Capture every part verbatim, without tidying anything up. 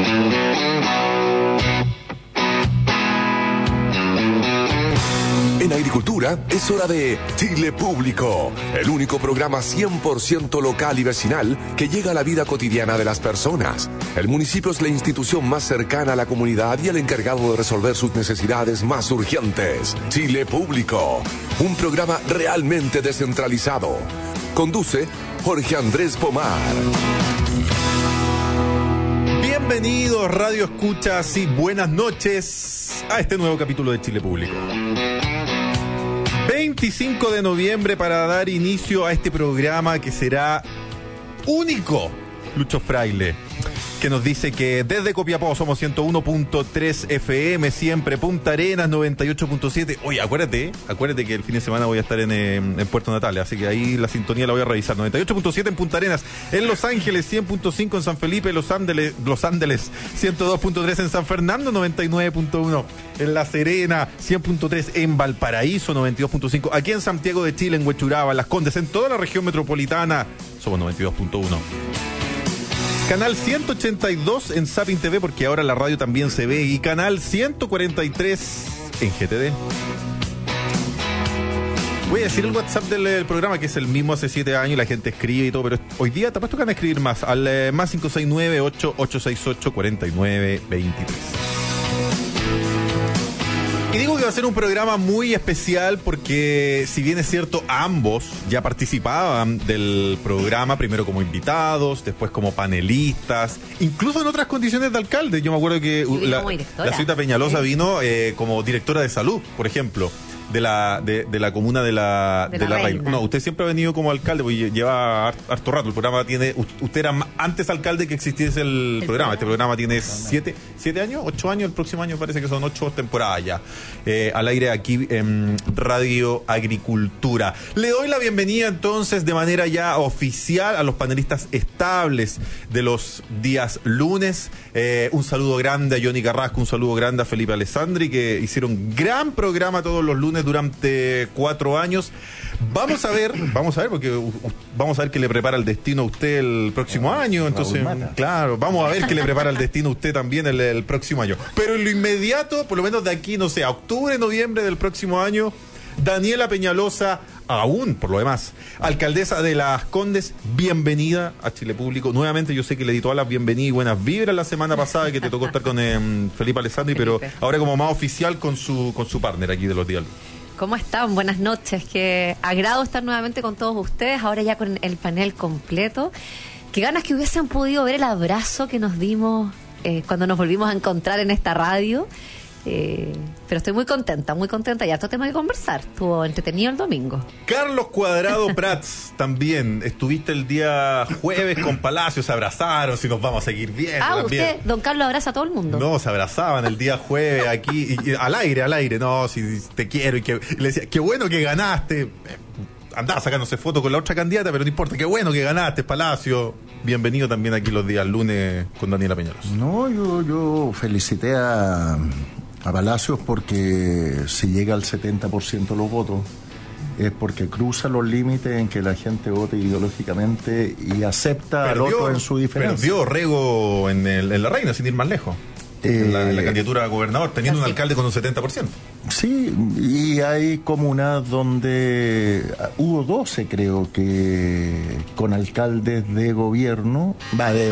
En agricultura es hora de Chile Público, el único programa cien por ciento local y vecinal que llega a la vida cotidiana de las personas. El municipio es la institución más cercana a la comunidad y el encargado de resolver sus necesidades más urgentes. Chile Público, un programa realmente descentralizado. Conduce Jorge Andrés Pomar. Bienvenidos, Radio Escuchas, y buenas noches a este nuevo capítulo de Chile Público. veinticinco de noviembre para dar inicio a este programa que será único. Lucho Fraile, que nos dice que desde Copiapó somos ciento uno punto tres F M, siempre Punta Arenas noventa y ocho punto siete. Oye, acuérdate, acuérdate que el fin de semana voy a estar en, en Puerto Natales, así que ahí la sintonía la voy a revisar. noventa y ocho punto siete en Punta Arenas, en Los Ángeles cien punto cinco en San Felipe, Los Ángeles, Los Ángeles ciento dos punto tres en San Fernando, noventa y nueve punto uno en La Serena, cien punto tres en Valparaíso, noventa y dos punto cinco aquí en Santiago de Chile, en Huechuraba, en Las Condes, en toda la región metropolitana somos noventa y dos punto uno. Canal ciento ochenta y dos en Zapping T V, porque ahora la radio también se ve, y canal ciento cuarenta y tres en G T D. Voy a decir el WhatsApp del, del programa, que es el mismo hace siete años, y la gente escribe y todo, pero hoy día te apuesto que van a escribir más, al eh, más cinco seis nueve, ocho ocho seis ocho, cuatro nueve dos tres. Y digo que va a ser un programa muy especial porque, si bien es cierto, ambos ya participaban del programa, primero como invitados, después como panelistas, incluso en otras condiciones de alcalde. Yo me acuerdo que la, la señorita Peñalosa vino eh, como directora de salud, por ejemplo, de la de, de la comuna de la, de, de la, la Reina. No, usted siempre ha venido como alcalde, porque lleva harto rato. El programa tiene, usted era antes alcalde que existiese el, el programa. programa. Este programa tiene siete, siete años, ocho años, el próximo año parece que son ocho temporadas ya. Eh, al aire aquí en Radio Agricultura. Le doy la bienvenida entonces de manera ya oficial a los panelistas estables de los días lunes. Eh, un saludo grande a Johnny Carrasco, un saludo grande a Felipe Alessandri, que hicieron gran programa todos los lunes durante cuatro años. Vamos a ver, vamos a ver, porque uh, vamos a ver qué le prepara el destino a usted el próximo ah, año. Entonces, claro, vamos a ver qué le prepara el destino a usted también el, el próximo año. Pero en lo inmediato, por lo menos de aquí, no sé, a octubre, noviembre del próximo año, Daniela Peñalosa, aún por lo demás, alcaldesa de Las Condes, bienvenida a Chile Público. Nuevamente, yo sé que le di todas las bienvenidas y buenas vibras la semana pasada, que te tocó estar con eh, Felipe Alessandri, pero ahora como más oficial con su con su partner aquí de los días. ¿Cómo están? Buenas noches. Qué agrado estar nuevamente con todos ustedes, ahora ya con el panel completo. Qué ganas que hubiesen podido ver el abrazo que nos dimos eh, cuando nos volvimos a encontrar en esta radio. Eh, pero estoy muy contenta, muy contenta. Ya esto tema que conversar. Estuvo entretenido el domingo. Carlos Cuadrado Prats, también. Estuviste el día jueves con Palacio, se abrazaron, si nos vamos a seguir viendo. Ah, también. Usted, don Carlos, abraza a todo el mundo. No, se abrazaban el día jueves aquí, y, y, al aire, al aire. No, si te quiero. Y, que, y le decía, qué bueno que ganaste. Andaba sacándose fotos con la otra candidata, pero no importa, qué bueno que ganaste, Palacio. Bienvenido también aquí los días lunes con Daniela Peñalosa. No, yo, yo felicité a... a Palacios porque si llega al setenta por ciento de los votos es porque cruza los límites en que la gente vote ideológicamente y acepta perdió, al otro en su diferencia. Perdió Rego en, el, en La Reina, sin ir más lejos, eh, en, la, en la candidatura a gobernador, teniendo un alcalde con un setenta por ciento. Sí, y hay comunas donde hubo doce, creo que, con alcaldes de gobierno, va, de,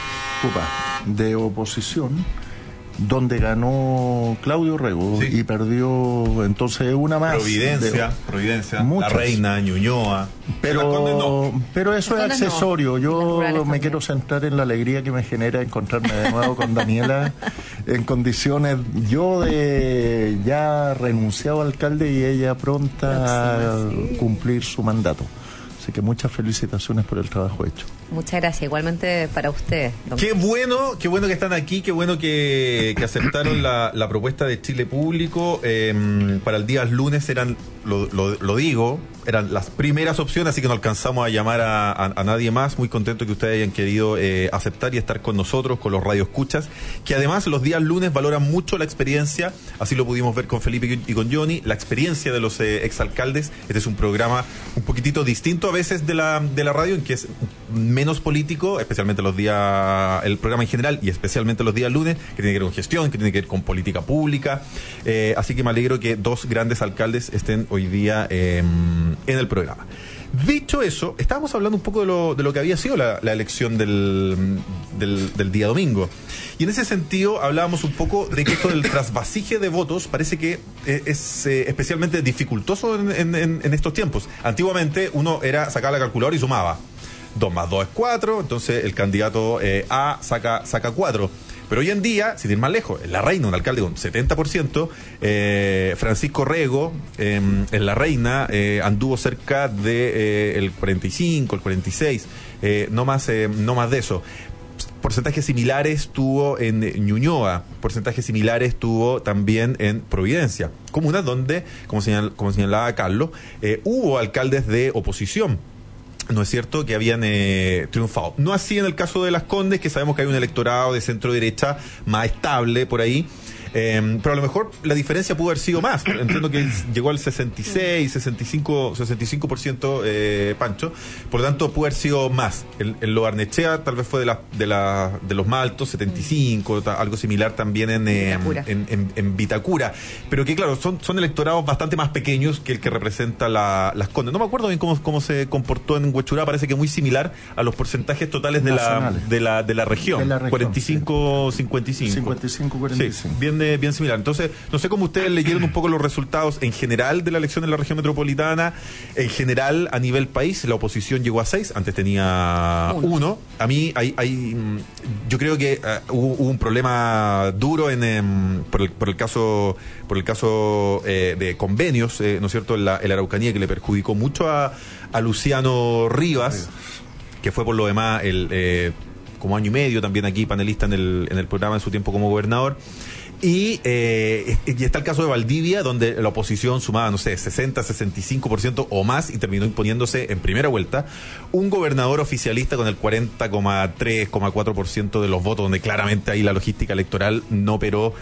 opa, de oposición, donde ganó Claudio Rego, sí, y perdió entonces una más. Providencia, de, Providencia, muchas. La Reina, Ñuñoa. Pero, no. pero eso es accesorio. No. Yo me quiero centrar en la alegría que me genera encontrarme de nuevo con Daniela en condiciones, yo de ya renunciado alcalde y ella pronta a cumplir su mandato. Así que muchas felicitaciones por el trabajo hecho. Muchas gracias, igualmente para ustedes. Qué bueno, qué bueno que están aquí, qué bueno que, que aceptaron la, la propuesta de Chile Público. Eh, para el día lunes eran, lo, lo, lo digo, eran las primeras opciones, así que no alcanzamos a llamar a, a, a nadie más. Muy contento que ustedes hayan querido eh, aceptar y estar con nosotros, con los radioescuchas, que además los días lunes valoran mucho la experiencia, así lo pudimos ver con Felipe y con Johnny, la experiencia de los eh, exalcaldes. Este es un programa un poquitito distinto a veces de la, de la radio, en que es menos político, especialmente los días, el programa en general y especialmente los días lunes, que tiene que ver con gestión, que tiene que ver con política pública. Eh, así que me alegro que dos grandes alcaldes estén hoy día eh, en el programa. Dicho eso, estábamos hablando un poco de lo, de lo que había sido la, la elección del, del, del día domingo. Y en ese sentido hablábamos un poco de que esto del trasvasije de votos parece que es, es eh, especialmente dificultoso en, en, en estos tiempos. Antiguamente uno era sacar la calculadora y sumaba. Dos más dos es cuatro, entonces el candidato eh, A saca, saca cuatro. Pero hoy en día, sin ir más lejos, en La Reina, un alcalde con setenta por ciento, eh, Francisco Rego, eh, en La Reina, eh, anduvo cerca de eh, el cuarenta y cinco, el cuarenta y seis, eh, no más, eh, no más de eso. Porcentajes similares tuvo en Ñuñoa, porcentajes similares tuvo también en Providencia, comunas donde, como, señal, como señalaba Carlos, eh, hubo alcaldes de oposición. No es cierto que habían eh, triunfado. No así en el caso de Las Condes, que sabemos que hay un electorado de centro derecha más estable por ahí. Eh, pero a lo mejor la diferencia pudo haber sido más. Entiendo que llegó al sesenta y seis, sesenta y cinco, sesenta y cinco por ciento eh, Pancho. Por lo tanto, pudo haber sido más. En, en Lo Barnechea tal vez fue de, la, de, la, de los más altos, setenta y cinco, ta, algo similar también en, eh, Vitacura. En, en, en Vitacura. Pero que claro, son, son electorados bastante más pequeños que el que representa la, Las Condes. No me acuerdo bien cómo, cómo se comportó en Huechurá, parece que muy similar a los porcentajes totales de la, de la, de la región. De la región, cuarenta y cinco, sí. cincuenta y cinco. cincuenta y cinco, cuarenta y cinco. Sí, bien de, bien similar. Entonces, no sé cómo ustedes leyeron un poco los resultados en general de la elección en la región metropolitana, en general a nivel país. La oposición llegó a seis, antes tenía uno. uno. A mí hay, hay yo creo que uh, hubo, hubo un problema duro en, en por, el, por el caso por el caso eh, de convenios, eh, ¿no es cierto?, en la, en la Araucanía, que le perjudicó mucho a, a Luciano Rivas, que fue por lo demás el eh, como año y medio también aquí panelista en el, en el programa en su tiempo como gobernador. Y, eh, y está el caso de Valdivia, donde la oposición sumaba, no sé, sesenta, sesenta y cinco por ciento o más y terminó imponiéndose en primera vuelta un gobernador oficialista con el cuarenta coma tres, cuatro por ciento de los votos, donde claramente ahí la logística electoral no operó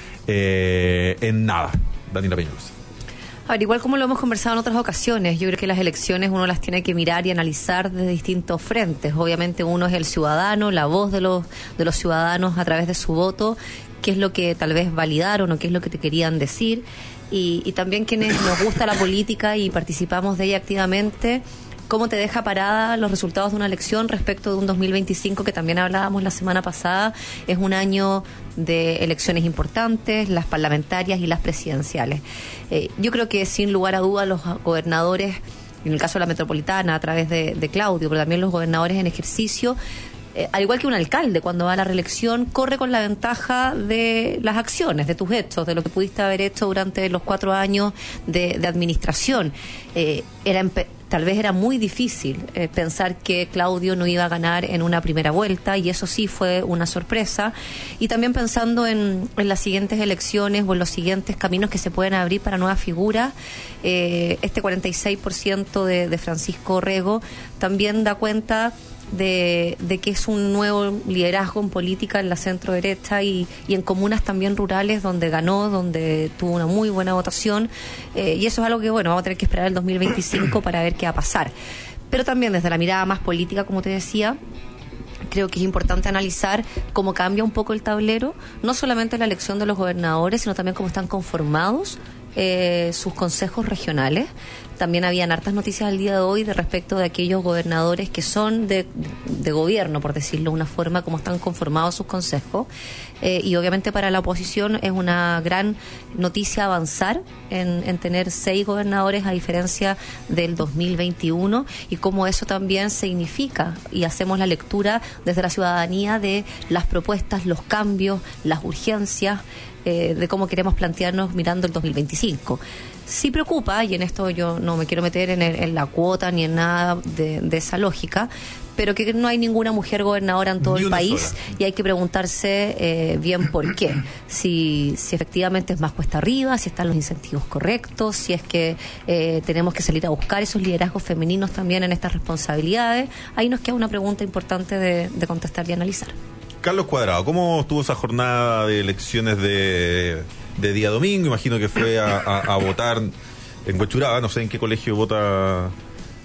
eh, en nada. Daniela Peñalosa. A ver, igual como lo hemos conversado en otras ocasiones, yo creo que las elecciones uno las tiene que mirar y analizar desde distintos frentes. Obviamente uno es el ciudadano, la voz de los, de los ciudadanos a través de su voto, qué es lo que tal vez validaron o qué es lo que te querían decir, y, y también quienes nos gusta la política y participamos de ella activamente, cómo te deja parada los resultados de una elección respecto de un dos mil veinticinco que también hablábamos la semana pasada. Es un año de elecciones importantes, las parlamentarias y las presidenciales. Eh, yo creo que sin lugar a duda los gobernadores, en el caso de la metropolitana a través de, de Claudio, pero también los gobernadores en ejercicio, Eh, al igual que un alcalde cuando va a la reelección, corre con la ventaja de las acciones, de tus hechos, de lo que pudiste haber hecho durante los cuatro años de, de administración. Eh, era tal vez era muy difícil eh, pensar que Claudio no iba a ganar en una primera vuelta, y eso sí fue una sorpresa. Y también pensando en, en las siguientes elecciones o en los siguientes caminos que se pueden abrir para nuevas figuras, eh, este cuarenta y seis por ciento de, de Francisco Rego también da cuenta De, de que es un nuevo liderazgo en política en la centro derecha y, y en comunas también rurales donde ganó, donde tuvo una muy buena votación, eh, y eso es algo que, bueno, vamos a tener que esperar el dos mil veinticinco para ver qué va a pasar. Pero también desde la mirada más política, como te decía, creo que es importante analizar cómo cambia un poco el tablero, no solamente la elección de los gobernadores, sino también cómo están conformados eh, sus consejos regionales. También habían hartas noticias al día de hoy de respecto de aquellos gobernadores que son de, de gobierno, por decirlo de una forma, cómo están conformados sus consejos. Eh, y obviamente para la oposición es una gran noticia avanzar en, en tener seis gobernadores a diferencia del dos mil veintiuno, y cómo eso también significa, y hacemos la lectura desde la ciudadanía de las propuestas, los cambios, las urgencias, eh, de cómo queremos plantearnos mirando el dos mil veinticinco. Sí preocupa, y en esto yo no me quiero meter en, el, en la cuota ni en nada de, de esa lógica, pero que no hay ninguna mujer gobernadora en todo el país sola. Y hay que preguntarse eh, bien por qué. Si, si efectivamente es más cuesta arriba, si están los incentivos correctos, si es que eh, tenemos que salir a buscar esos liderazgos femeninos también en estas responsabilidades. Ahí nos queda una pregunta importante de, de contestar y analizar. Carlos Cuadrado, ¿cómo estuvo esa jornada de elecciones de, de día domingo? Imagino que fue a, a, a votar en Huechuraba, no sé en qué colegio vota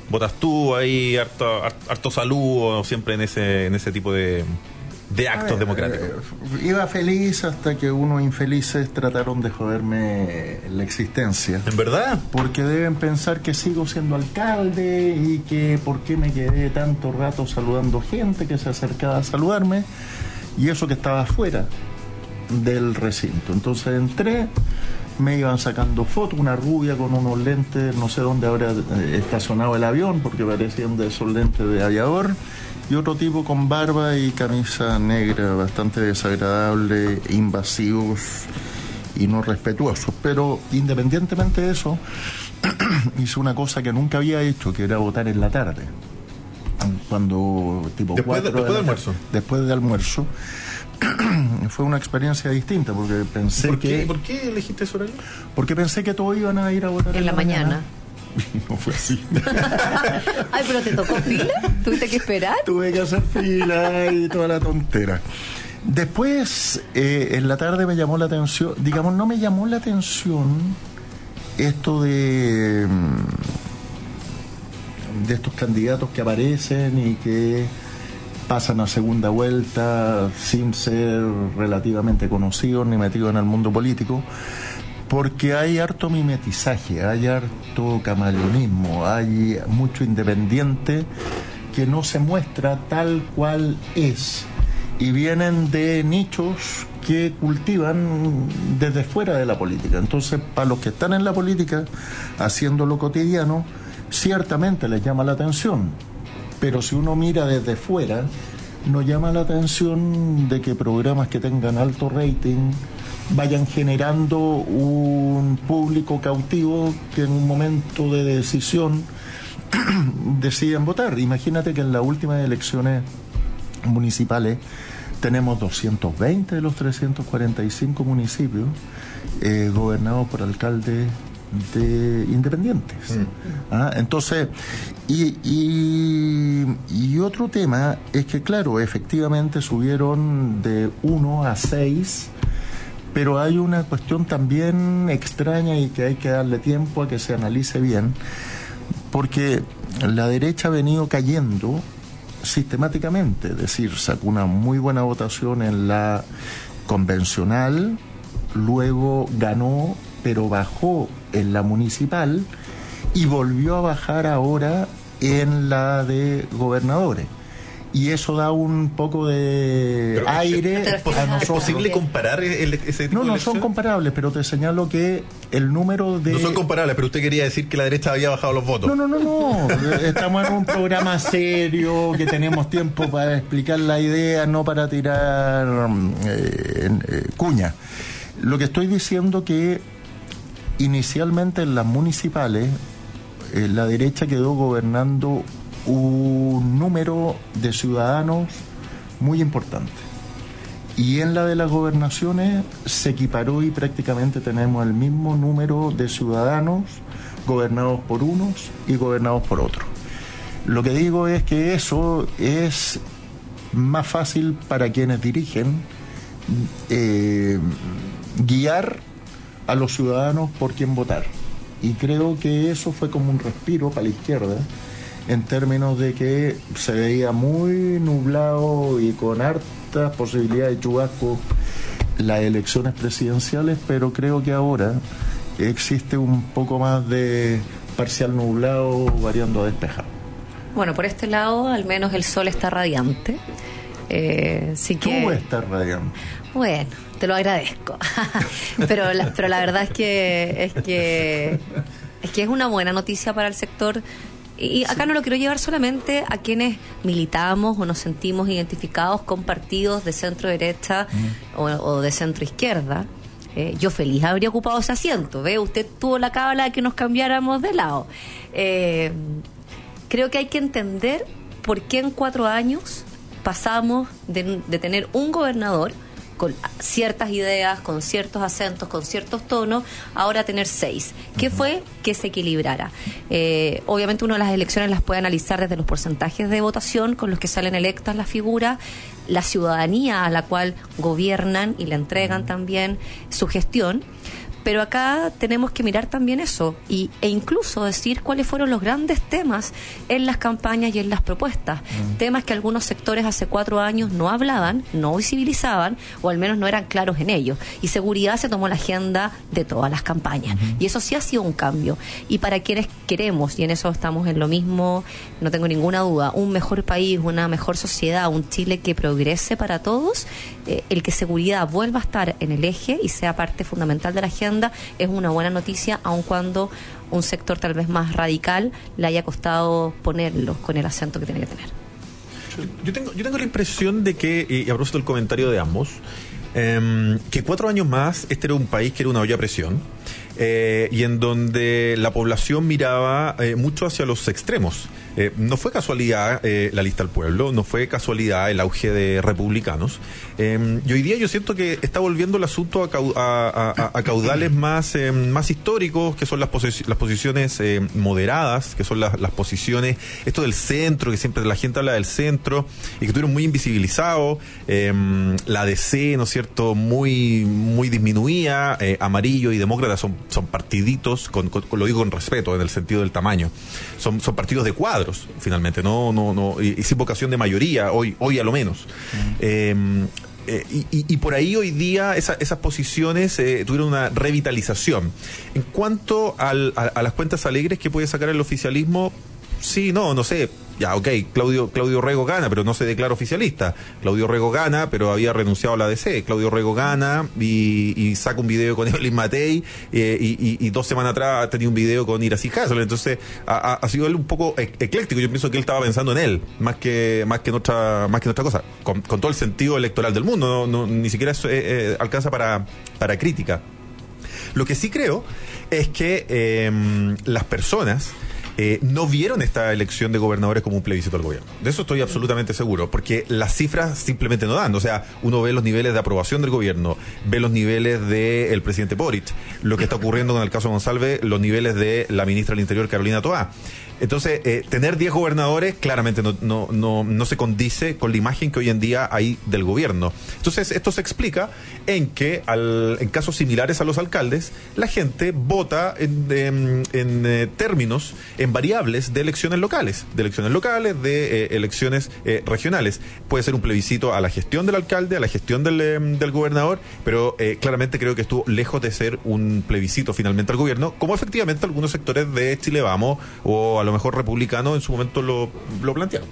votas tú, ahí harto, harto, harto saludo, siempre en ese, en ese tipo de, de actos ver, democráticos. Eh, iba feliz hasta que unos infelices trataron de joderme la existencia. ¿En verdad? Porque deben pensar que sigo siendo alcalde y que por qué me quedé tanto rato saludando gente que se acercaba a saludarme, y eso que estaba afuera del recinto. Entonces entré, me iban sacando fotos, una rubia con unos lentes, no sé dónde habrá estacionado el avión, porque parecían de esos lentes de aviador, y otro tipo con barba y camisa negra, bastante desagradable, invasivos y no respetuosos. Pero independientemente de eso, hice una cosa que nunca había hecho, que era votar en la tarde. Cuando tipo después, de, después de, de almuerzo. Después de almuerzo. Fue una experiencia distinta porque pensé ¿Por qué, que... ¿Por qué elegiste ese horario? Porque pensé que todos iban a ir a votar en, en la, la mañana. mañana. No fue así. Ay, pero ¿te tocó fila? ¿Tuviste que esperar? Tuve que hacer fila y toda la tontera. Después, eh, en la tarde me llamó la atención, digamos, no me llamó la atención esto de, de estos candidatos que aparecen y que pasan a segunda vuelta sin ser relativamente conocidos ni metidos en el mundo político, porque hay harto mimetizaje, hay harto camaleonismo, hay mucho independiente que no se muestra tal cual es, y vienen de nichos que cultivan desde fuera de la política. Entonces, para los que están en la política haciendo lo cotidiano, ciertamente les llama la atención. Pero si uno mira desde fuera, nos llama la atención de que programas que tengan alto rating vayan generando un público cautivo que en un momento de decisión deciden votar. Imagínate que en las últimas elecciones municipales tenemos doscientos veinte de los trescientos cuarenta y cinco municipios eh, gobernados por alcaldes de independientes. Mm. ¿Ah? Entonces, y, y, y otro tema es que, claro, efectivamente subieron de uno a seis, pero hay una cuestión también extraña y que hay que darle tiempo a que se analice bien, porque la derecha ha venido cayendo sistemáticamente, es decir, sacó una muy buena votación en la convencional, luego ganó, pero bajó en la municipal y volvió a bajar ahora en la de gobernadores. Y eso da un poco de pero aire ¿es, es, a nosotros. ¿Es posible comparar el, ese tipo no, de no son comparables, pero te señalo que el número de... No son comparables, pero usted quería decir que la derecha había bajado los votos. No, no, no, no. Estamos en un programa serio, que tenemos tiempo para explicar la idea, no para tirar eh, eh, cuña. Lo que estoy diciendo que inicialmente en las municipales eh, la derecha quedó gobernando un número de ciudadanos muy importante, y en la de las gobernaciones se equiparó y prácticamente tenemos el mismo número de ciudadanos gobernados por unos y gobernados por otros. Lo que digo es que eso es más fácil para quienes dirigen eh, guiar a los ciudadanos por quién votar, y creo que eso fue como un respiro para la izquierda, en términos de que se veía muy nublado y con hartas posibilidades de chubasco las elecciones presidenciales, pero creo que ahora existe un poco más de parcial nublado variando a despejado. Bueno, por este lado al menos el sol está radiante. Eh, sí que... Tú estás radiante. Bueno, te lo agradezco. pero, la, pero la verdad es que, es que es que es una buena noticia para el sector. Y acá no lo quiero llevar solamente a quienes militamos o nos sentimos identificados con partidos de centro derecha mm. o, o de centro izquierda. Eh, yo feliz habría ocupado ese asiento. ¿Ve? Usted tuvo la cábala de que nos cambiáramos de lado. Eh, creo que hay que entender por qué en cuatro años pasamos de, de tener un gobernador con ciertas ideas, con ciertos acentos, con ciertos tonos, ahora tener seis. ¿Qué fue? Que se equilibrara. Eh, obviamente uno de las elecciones las puede analizar desde los porcentajes de votación con los que salen electas las figuras, la ciudadanía a la cual gobiernan y le entregan también su gestión, Pero acá tenemos que mirar también eso y, e incluso decir cuáles fueron los grandes temas en las campañas y en las propuestas. Mm. Temas que algunos sectores hace cuatro años no hablaban, no visibilizaban o al menos no eran claros en ellos. Y seguridad se tomó la agenda de todas las campañas. Uh-huh. Y eso sí ha sido un cambio. Y para quienes queremos, y en eso estamos en lo mismo, no tengo ninguna duda, un mejor país, una mejor sociedad, un Chile que progrese para todos, eh, el que seguridad vuelva a estar en el eje y sea parte fundamental de la agenda es una buena noticia, aun cuando un sector tal vez más radical le haya costado ponerlo con el acento que tiene que tener. Yo tengo, yo tengo la impresión de que, y a propósito del comentario de ambos, eh, que cuatro años más este era un país que era una olla a presión, eh, y en donde la población miraba eh, mucho hacia los extremos. Eh, no fue casualidad eh, la lista al pueblo, no fue casualidad el auge de republicanos. Eh, y hoy día yo siento que está volviendo el asunto a, cau a, a, a caudales más, eh, más históricos, que son las, posi las posiciones eh, moderadas, que son las, las posiciones, esto del centro, que siempre la gente habla del centro, y que estuvieron muy invisibilizados. Eh, la D C, ¿no es cierto?, muy, muy disminuida. Eh, amarillo y demócrata son, son partiditos, con, con, con, lo digo con respeto, en el sentido del tamaño. Son, son partidos de cuadro. Finalmente, no, no, no, y, y sin vocación de mayoría, hoy, hoy a lo menos. Mm. Eh, eh, y, y por ahí hoy día esa, esas posiciones eh, tuvieron una revitalización. En cuanto al, a, a las cuentas alegres que puede sacar el oficialismo, sí, no, no sé. Ya, ok, Claudio, Claudio Rego gana, pero no se declara oficialista. Claudio Rego gana, pero había renunciado a la A D C. Claudio Rego gana y, y saca un video con Evelyn Matei, eh, y, y, y dos semanas atrás tenía un video con Iracy Hasler. Entonces, ha, ha sido él un poco ecléctico. Yo pienso que él estaba pensando en él, más que más que en otra, más que en otra cosa. Con, con todo el sentido electoral del mundo, no, no, ni siquiera eso eh, eh, alcanza para, para crítica. Lo que sí creo es que eh, las personas Eh, no vieron esta elección de gobernadores como un plebiscito al gobierno. De eso estoy absolutamente seguro, porque las cifras simplemente no dan. O sea, uno ve los niveles de aprobación del gobierno, ve los niveles del presidente Boric, lo que está ocurriendo con el caso Monsalve, los niveles de la ministra del Interior, Carolina Toá. Entonces, eh, tener diez gobernadores claramente no, no, no, no se condice con la imagen que hoy en día hay del gobierno. Entonces, esto se explica en que al, en casos similares a los alcaldes, la gente vota en, en, en eh, términos, en variables de elecciones locales, de elecciones locales, de eh, elecciones eh, regionales. Puede ser un plebiscito a la gestión del alcalde, a la gestión del, eh, del gobernador, pero eh, claramente creo que estuvo lejos de ser un plebiscito finalmente al gobierno, como efectivamente algunos sectores de Chile Vamos o a lo mejor republicano en su momento lo, lo plantearon.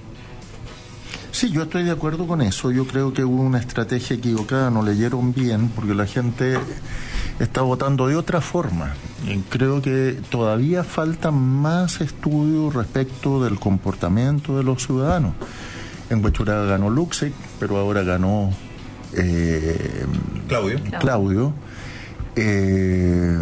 Sí, yo estoy de acuerdo con eso. Yo creo que hubo una estrategia equivocada, no leyeron bien, porque la gente está votando de otra forma. Creo que todavía falta más estudios respecto del comportamiento de los ciudadanos. En Huechuraba ganó Luxek, pero ahora ganó eh, Claudio. Claudio. Eh,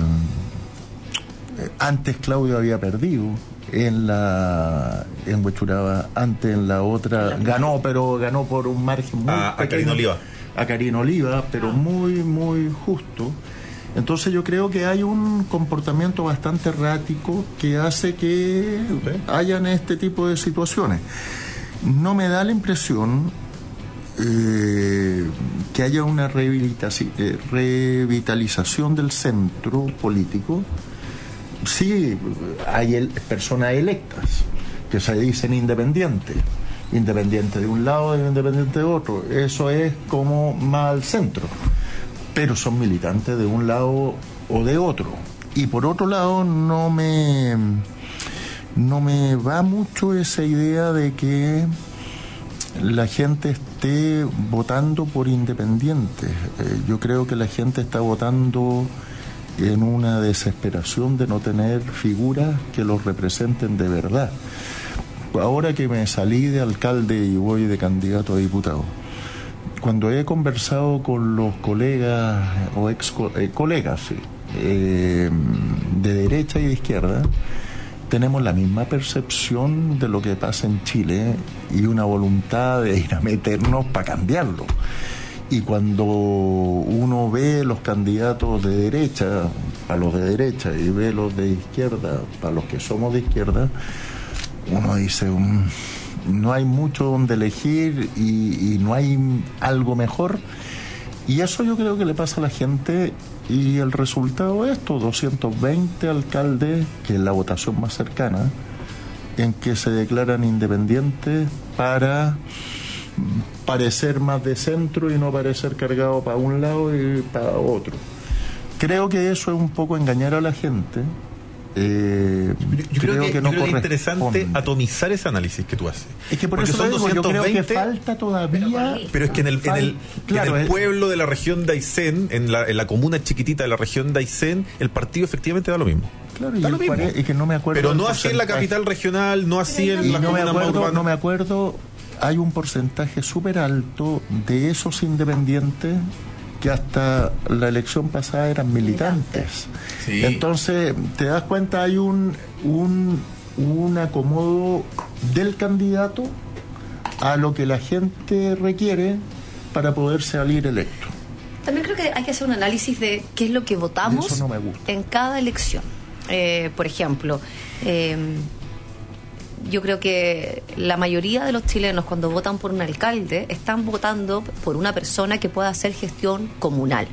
antes Claudio había perdido en la en Huechuraba, antes en la otra ganó, pero ganó por un margen muy a, pequeño, a Karina Oliva a Karina Oliva, pero muy muy justo. Entonces yo creo que hay un comportamiento bastante errático que hace que ¿sí? hayan este tipo de situaciones. No me da la impresión eh, que haya una revitalización del centro político. Sí, hay el, personas electas que se dicen independientes, independiente de un lado y independiente de otro. Eso es como más al centro, pero son militantes de un lado o de otro. Y por otro lado, no me no me va mucho esa idea de que la gente esté votando por independientes. Eh, yo creo que la gente está votando en una desesperación de no tener figuras que los representen de verdad. Ahora que me salí de alcalde y voy de candidato a diputado, cuando he conversado con los colegas o ex eh, colegas sí, eh, de derecha y de izquierda, tenemos la misma percepción de lo que pasa en Chile y una voluntad de ir a meternos para cambiarlo. Y cuando uno ve los candidatos de derecha, para los de derecha, y ve los de izquierda, para los que somos de izquierda, uno dice, um, no hay mucho donde elegir y, y no hay algo mejor. Y eso yo creo que le pasa a la gente, y el resultado es esto, doscientos veinte alcaldes, que es la votación más cercana, en que se declaran independientes para parecer más de centro y no parecer cargado para un lado y para otro. Creo que eso es un poco engañar a la gente. Eh, yo, yo creo, creo que, que no yo creo que es interesante atomizar ese análisis que tú haces. Es que por Porque eso son digo, doscientos veinte, yo creo que falta todavía. Pero, pero es que en el, en el, claro, en el pueblo de la región de Aysén, en la, en la comuna chiquitita de la región de Aysén, el partido efectivamente da lo mismo. Claro, y, da lo mismo. Pare, y que no me acuerdo. Pero no así en la capital regional, no así en la no comuna me acuerdo, urbana. No me acuerdo, hay un porcentaje súper alto de esos independientes que hasta la elección pasada eran militantes. Sí. Entonces, te das cuenta, hay un, un, un acomodo del candidato a lo que la gente requiere para poder salir electo. También creo que hay que hacer un análisis de qué es lo que votamos Eso no me gusta. En cada elección. Eh, por ejemplo, eh, yo creo que la mayoría de los chilenos, cuando votan por un alcalde, están votando por una persona que pueda hacer gestión comunal,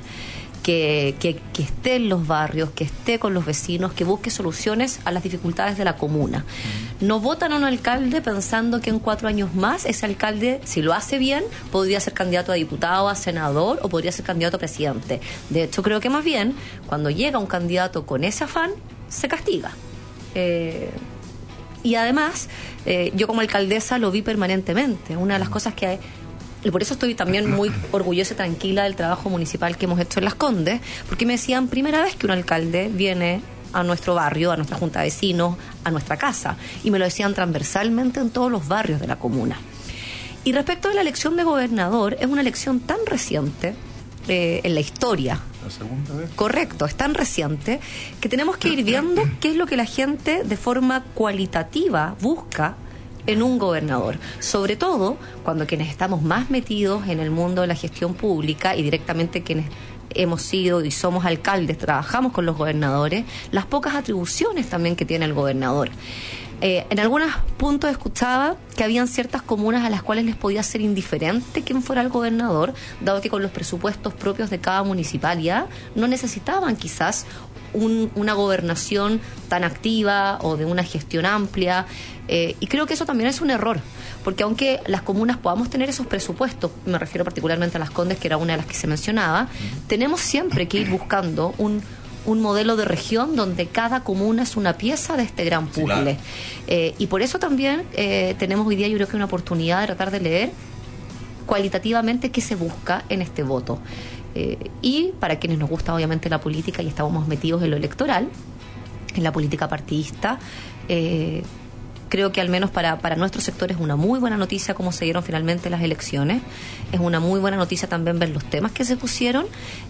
que, que, que esté en los barrios, que esté con los vecinos, que busque soluciones a las dificultades de la comuna. No votan a un alcalde pensando que en cuatro años más ese alcalde, si lo hace bien, podría ser candidato a diputado, a senador o podría ser candidato a presidente. De hecho, creo que más bien, cuando llega un candidato con ese afán, se castiga. Eh... Y además, eh, yo como alcaldesa lo vi permanentemente. Una de las cosas que hay, y por eso estoy también muy orgullosa y tranquila del trabajo municipal que hemos hecho en Las Condes, porque me decían, primera vez que un alcalde viene a nuestro barrio, a nuestra junta de vecinos, a nuestra casa. Y me lo decían transversalmente en todos los barrios de la comuna. Y respecto a la elección de gobernador, es una elección tan reciente eh, en la historia. ¿La segunda vez? Correcto, es tan reciente que tenemos que ir viendo qué es lo que la gente de forma cualitativa busca en un gobernador, sobre todo cuando quienes estamos más metidos en el mundo de la gestión pública y directamente quienes hemos sido y somos alcaldes, trabajamos con los gobernadores, las pocas atribuciones también que tiene el gobernador. Eh, en algunos puntos escuchaba que habían ciertas comunas a las cuales les podía ser indiferente quién fuera el gobernador, dado que con los presupuestos propios de cada municipalidad no necesitaban quizás un, una gobernación tan activa o de una gestión amplia, eh, y creo que eso también es un error, porque aunque las comunas podamos tener esos presupuestos, me refiero particularmente a Las Condes, que era una de las que se mencionaba, tenemos siempre que ir buscando un un modelo de región donde cada comuna es una pieza de este gran puzzle. Sí, claro. eh, y por eso también eh, tenemos hoy día, yo creo que una oportunidad de tratar de leer cualitativamente qué se busca en este voto. Eh, y para quienes nos gusta obviamente la política y estamos metidos en lo electoral, en la política partidista, eh, creo que al menos para, para nuestro sector es una muy buena noticia cómo se dieron finalmente las elecciones. Es una muy buena noticia también ver los temas que se pusieron.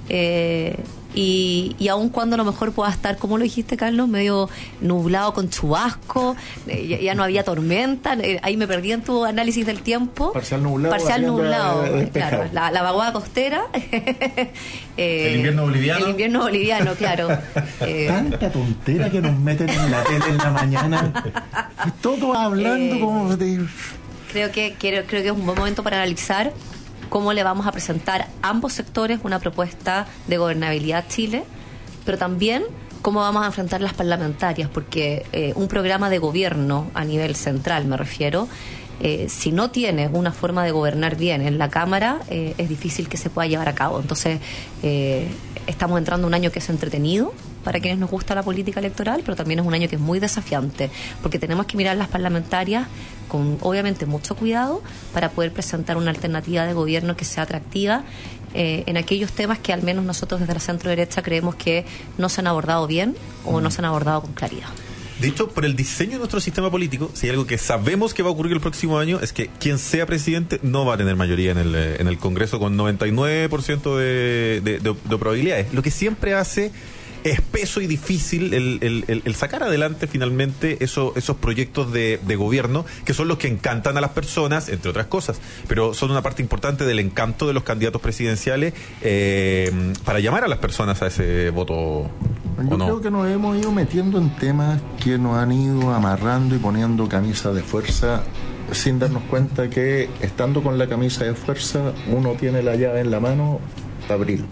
Eh, y, y aun cuando a lo mejor pueda estar, como lo dijiste, Carlos, medio nublado con chubasco, eh, ya, ya no había tormenta, eh, ahí me perdí en tu análisis del tiempo. Parcial nublado. Parcial nublado, claro, la, la vaguada costera. eh, el invierno boliviano. El invierno boliviano, claro. Eh, Tanta tontera que nos meten en la tele en la mañana. Todo hablando eh, como de... Creo que, creo, creo que es un buen momento para analizar cómo le vamos a presentar a ambos sectores una propuesta de gobernabilidad a Chile, pero también cómo vamos a enfrentar las parlamentarias, porque eh, un programa de gobierno a nivel central, me refiero, eh, si no tiene una forma de gobernar bien en la Cámara, eh, es difícil que se pueda llevar a cabo. Entonces, eh, estamos entrando en un año que es entretenido para quienes nos gusta la política electoral, pero también es un año que es muy desafiante, porque tenemos que mirar las parlamentarias con, obviamente, mucho cuidado para poder presentar una alternativa de gobierno que sea atractiva eh, en aquellos temas que al menos nosotros desde la centro derecha creemos que no se han abordado bien o no se han abordado con claridad. De hecho, por el diseño de nuestro sistema político, si hay algo que sabemos que va a ocurrir el próximo año, es que quien sea presidente no va a tener mayoría en el, en el Congreso con noventa y nueve por ciento de, de, de, de probabilidades. Lo que siempre hace espeso y difícil el, el, el, el sacar adelante finalmente eso, esos proyectos de, de gobierno que son los que encantan a las personas, entre otras cosas, pero son una parte importante del encanto de los candidatos presidenciales eh, para llamar a las personas a ese voto. Yo no? creo que nos hemos ido metiendo en temas que nos han ido amarrando y poniendo camisa de fuerza sin darnos cuenta que estando con la camisa de fuerza uno tiene la llave en la mano hasta abrirla.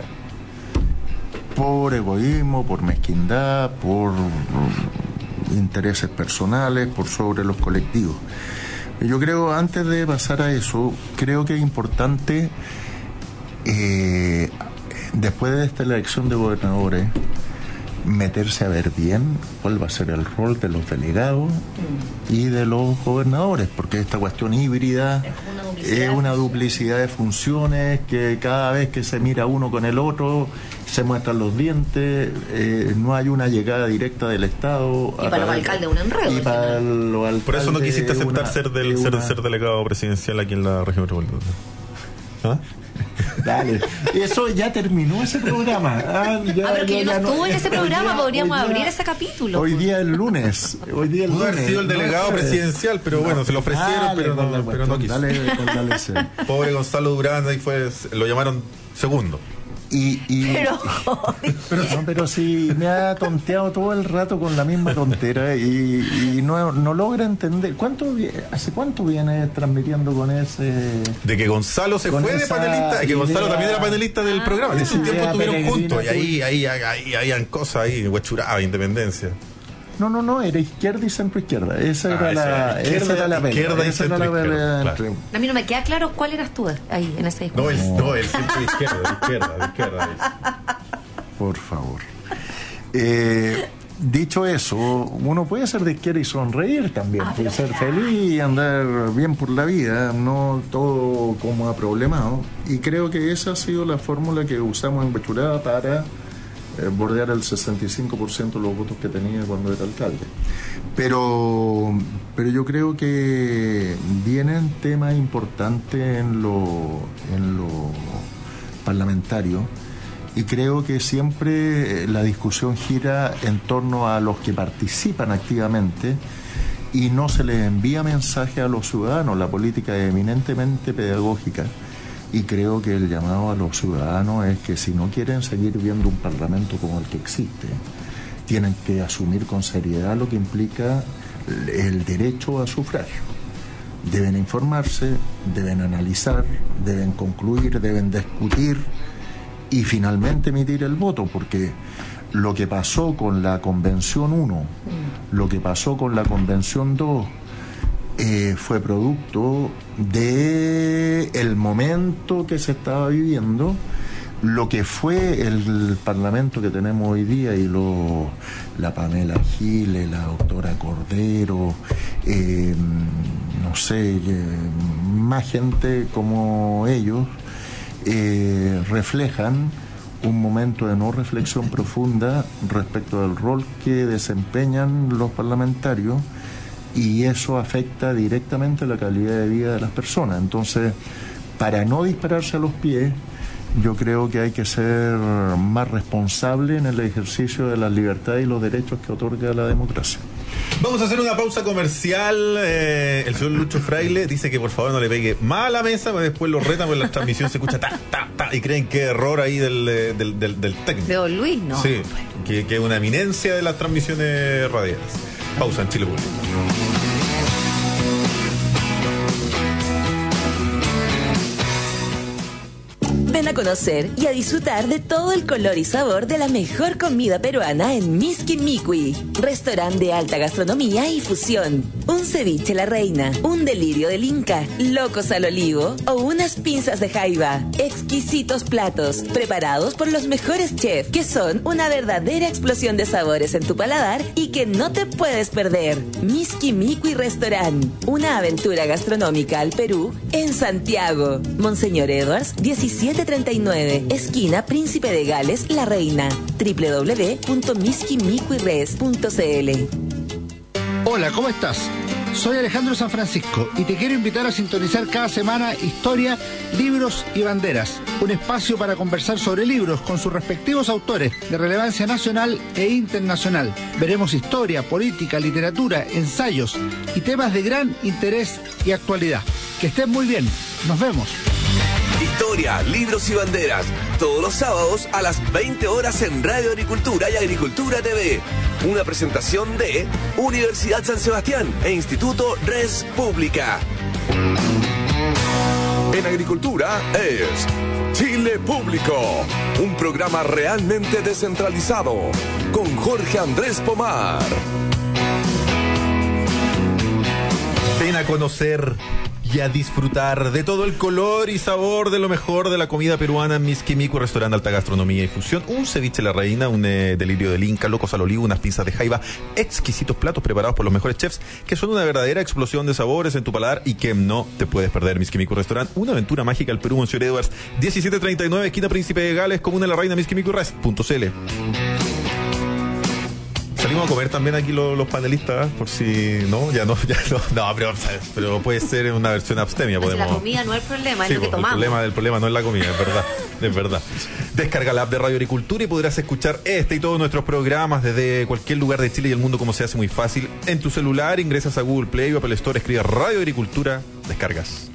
Por egoísmo, por mezquindad, por intereses personales, por sobre los colectivos. Yo creo, antes de pasar a eso, creo que es importante, eh, después de esta elección de gobernadores, meterse a ver bien cuál va a ser el rol de los delegados y de los gobernadores, porque esta cuestión híbrida es una duplicidad de funciones, que cada vez que se mira uno con el otro se muestran los dientes, eh, no hay una llegada directa del Estado. Y para los alcaldes un enredo. Y para los alcaldes, por eso no quisiste aceptar una, ser, del, ser, una... ser delegado presidencial aquí en la región metropolitana. ¿Ah? Dale, eso ya terminó ese programa. Ah, ya, ah, pero que ya, yo no ya estuve no, en ese programa, día, podríamos día, abrir ese capítulo. Hoy día es lunes. Hoy día es Pudo lunes. haber sido el delegado no, presidencial, pero bueno, se lo ofrecieron, dale, pero, no, dale, pero no quiso. Dale, dale, sí. Pobre Gonzalo Durán, ahí fue, lo llamaron segundo. Y, y, Pero, pero, no, pero si me ha tonteado todo el rato con la misma tontera y, y no, no logra entender. ¿Cuánto ¿Hace cuánto viene transmitiendo con ese...? De que Gonzalo se con fue de panelista, y que Gonzalo idea, también era panelista del programa. En ese idea tiempo estuvieron peregrina juntos y ahí, ahí, ahí, ahí, ahí habían cosas ahí, huachuraba, independencia. No, no, no, era izquierda y centro izquierda. Esa Ah, era la esa, esa era la pelea. izquierda y Esa era la centro pelea izquierda, entre- a mí no me queda claro cuál eras tú ahí en ese No, discurso. el, no, el centro izquierda, de izquierda, de izquierda. Por favor. Eh, dicho eso, uno puede ser de izquierda y sonreír también, Ah, puede pero ser claro. feliz y andar bien por la vida, no todo como aproblemado. Y creo que esa ha sido la fórmula que usamos en Huachuraba para eh, bordear el sesenta y cinco por ciento de los votos que tenía cuando era alcalde. Pero, pero yo creo que vienen temas importantes en lo, en lo parlamentario. Y creo que siempre la discusión gira en torno a los que participan activamente y no se les envía mensaje a los ciudadanos. La política es eminentemente pedagógica y creo que el llamado a los ciudadanos es que si no quieren seguir viendo un parlamento como el que existe, tienen que asumir con seriedad lo que implica el derecho a sufragio. Deben informarse, deben analizar, deben concluir, deben discutir y finalmente emitir el voto, porque lo que pasó con la Convención uno, lo que pasó con la Convención dos, eh, fue producto de el momento que se estaba viviendo. Lo que fue el Parlamento que tenemos hoy día y lo, la Pamela Giles, la doctora Cordero, eh, no sé, eh, más gente como ellos, Eh, reflejan un momento de no reflexión profunda respecto del rol que desempeñan los parlamentarios y eso afecta directamente la calidad de vida de las personas. Entonces, para no dispararse a los pies, yo creo que hay que ser más responsable en el ejercicio de las libertades y los derechos que otorga la democracia. Vamos a hacer una pausa comercial. Eh, el señor Lucho Fraile dice que por favor no le pegue más a la mesa, porque después lo retan, porque la transmisión se escucha ta, ta, ta, y creen que es error ahí del, del, del, del técnico. De Don Luis, no. Sí, que, que es una eminencia de las transmisiones radiales. Pausa en Chile Público. Ven a conocer y a disfrutar de todo el color y sabor de la mejor comida peruana en Miski Mikui, restaurante de alta gastronomía y fusión. Un ceviche la reina, un delirio del Inca, locos al olivo o unas pinzas de jaiba. Exquisitos platos preparados por los mejores chefs que son una verdadera explosión de sabores en tu paladar y que no te puedes perder. Miski Mikui Restaurant, una aventura gastronómica al Perú en Santiago. Monseñor Edwards, diecisiete treinta y nueve, esquina Príncipe de Gales, La Reina. doble u doble u doble u punto miski mikui res punto c l. Hola, ¿cómo estás? Soy Alejandro San Francisco y te quiero invitar a sintonizar cada semana Historia, Libros y Banderas, un espacio para conversar sobre libros con sus respectivos autores de relevancia nacional e internacional. Veremos historia, política, literatura, ensayos y temas de gran interés y actualidad. Que estén muy bien. Nos vemos. Historia, libros y banderas, todos los sábados a las veinte horas en Radio Agricultura y Agricultura T V. Una presentación de Universidad San Sebastián e Instituto Res Pública. En agricultura es Chile Público, un programa realmente descentralizado, con Jorge Andrés Pomar. Ven a conocer y a disfrutar de todo el color y sabor de lo mejor de la comida peruana en Miski Miku, restaurante alta gastronomía y fusión. Un ceviche la reina, un eh, delirio del Inca, locos al olivo, unas pizzas de jaiba, exquisitos platos preparados por los mejores chefs que son una verdadera explosión de sabores en tu paladar y que no te puedes perder. Miski Miku Restaurant, una aventura mágica al Perú, Monsieur Edwards, diecisiete treinta y nueve, esquina Príncipe de Gales, comuna de la reina, miski miku rest punto c l. Salimos a comer también aquí los, los panelistas, por si no, ya no, ya no, no, pero, pero puede ser una versión abstemia. Podemos... La comida no es el problema, sí, es lo que tomamos. El problema, el problema no es la comida, es verdad, es verdad. Descarga la app de Radio Agricultura y podrás escuchar este y todos nuestros programas desde cualquier lugar de Chile y el mundo, como se hace muy fácil. En tu celular ingresas a Google Play o Apple Store, escribes Radio Agricultura, descargas.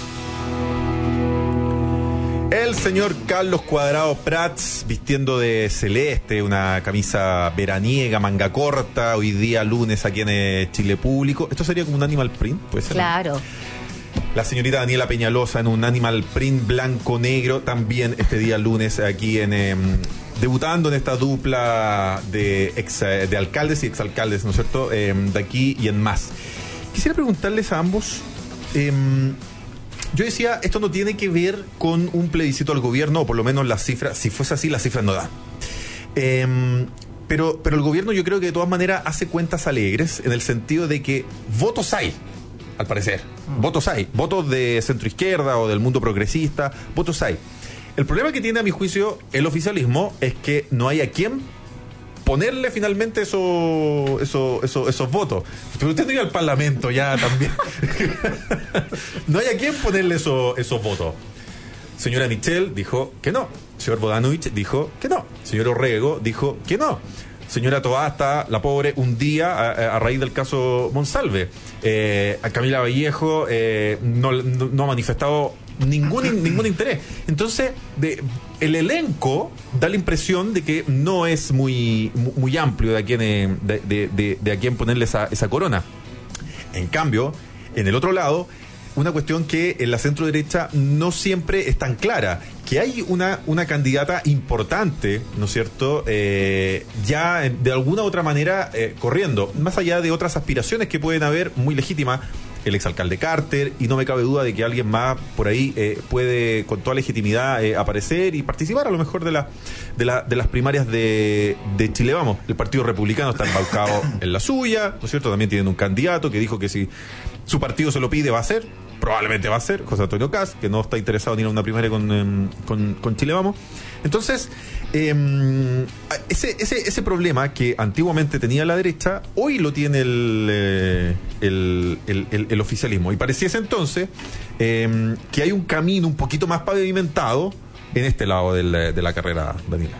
El señor Carlos Cuadrado Prats, vistiendo de celeste, una camisa veraniega, manga corta, hoy día lunes aquí en Chile Público. Esto sería como un animal print, ¿puede ser? Claro. La señorita Daniela Peñalosa en un animal print blanco-negro, también este día lunes aquí en... Eh, debutando en esta dupla de, ex, de alcaldes y exalcaldes, ¿no es cierto?, eh, de aquí y en más. Quisiera preguntarles a ambos... Eh, Yo decía, esto no tiene que ver con un plebiscito al gobierno, o por lo menos las cifras, si fuese así, las cifras no dan. Eh, pero, pero el gobierno yo creo que de todas maneras hace cuentas alegres, en el sentido de que votos hay, al parecer. Mm. Votos hay, votos de centroizquierda o del mundo progresista, votos hay. El problema que tiene, a mi juicio, el oficialismo es que no hay a quién ponerle finalmente eso, eso, eso, esos votos. Pero usted no iba al Parlamento ya también. No hay a quién ponerle eso, esos votos. Señora Michel dijo que no. Señor Bodanovich dijo que no. Señor Orrego dijo que no. Señora Toá está, la pobre, un día a, a raíz del caso Monsalve. Eh, a Camila Vallejo eh, no, no, no ha manifestado ningún, ningún interés. Entonces, de, el elenco da la impresión de que no es muy, muy amplio de a quién, de, de, de, de a quién ponerle esa, esa corona. En cambio, en el otro lado, una cuestión que en la centro derecha no siempre es tan clara, que hay una, una candidata importante, ¿no es cierto?, eh, ya de alguna u otra manera eh, corriendo, más allá de otras aspiraciones que pueden haber, muy legítimas, el exalcalde Carter, y no me cabe duda de que alguien más por ahí eh, puede con toda legitimidad eh, aparecer y participar a lo mejor de, la, de, la, de las primarias de, de Chile Vamos. El Partido Republicano está embaucado en la suya, ¿no es cierto?, también tienen un candidato que dijo que si su partido se lo pide va a ser, probablemente va a ser, José Antonio Caz, que no está interesado ni en una primaria con, eh, con, con Chile Vamos. Entonces, eh, ese, ese, ese problema que antiguamente tenía la derecha, hoy lo tiene el, eh, el, el, el, el oficialismo. Y pareciese entonces eh, que hay un camino un poquito más pavimentado en este lado del, de la carrera, Daniela.